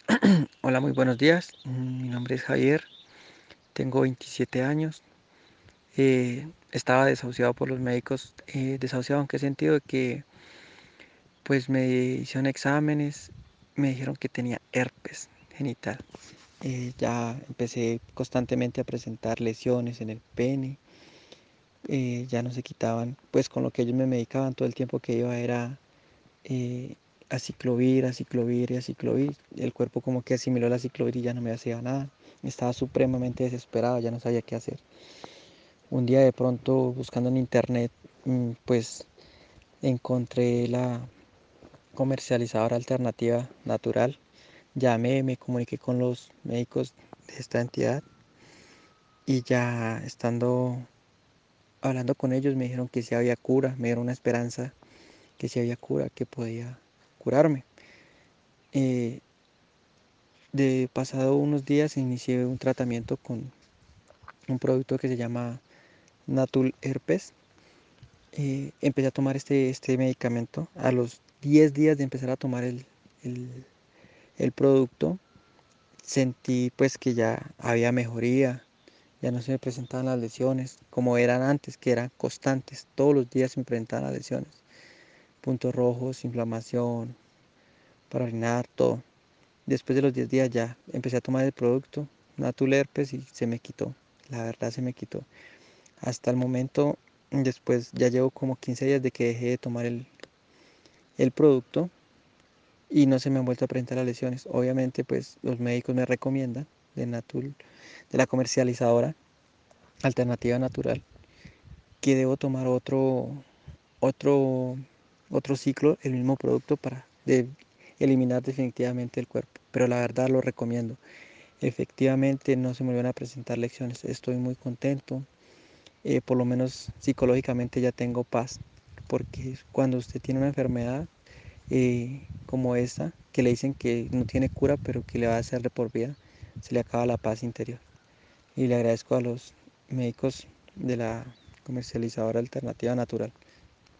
Hola, muy buenos días. Mi nombre es Javier, tengo 27 años. Estaba desahuciado por los médicos. ¿Desahuciado en qué sentido? De que pues me hicieron exámenes, me dijeron que tenía herpes genital. Ya empecé constantemente a presentar lesiones en el pene. Ya no se quitaban, pues con lo que ellos me medicaban todo el tiempo que iba era eh, aciclovir, aciclovir y aciclovir. El cuerpo como que asimiló la aciclovir y ya no me hacía nada. Estaba supremamente desesperado, ya no sabía qué hacer. Un día de pronto buscando en internet, pues encontré la comercializadora alternativa natural. Llamé, me comuniqué con los médicos de esta entidad y ya estando hablando con ellos me dijeron que si había cura, me dieron una esperanza que si había cura, que podía curarme. Eh, de pasado unos días inicié un tratamiento con un producto que se llama Natul Herpes. Empecé a tomar este medicamento. A los 10 días de empezar a tomar el, el producto, sentí pues que ya había mejoría, ya no se me presentaban las lesiones como eran antes, que eran constantes. Todos los días se me presentaban las lesiones. Puntos rojos, inflamación, para orinar, todo. Después de los 10 días ya empecé a tomar el producto, Natul Herpes, y se me quitó. La verdad se me quitó. Hasta el momento, después ya llevo como 15 días de que dejé de tomar el producto y no se me han vuelto a presentar las lesiones. Obviamente, pues los médicos me recomiendan de Natul, de la comercializadora Alternativa Natural, que debo tomar otro, otro ciclo, el mismo producto para eliminar definitivamente el cuerpo. Pero la verdad lo recomiendo. Efectivamente no se me van a presentar lesiones. Estoy muy contento. Por lo menos psicológicamente ya tengo paz. Porque cuando usted tiene una enfermedad como esta, que le dicen que no tiene cura, pero que le va a hacer de por vida, se le acaba la paz interior. Y le agradezco a los médicos de la comercializadora Alternativa Natural.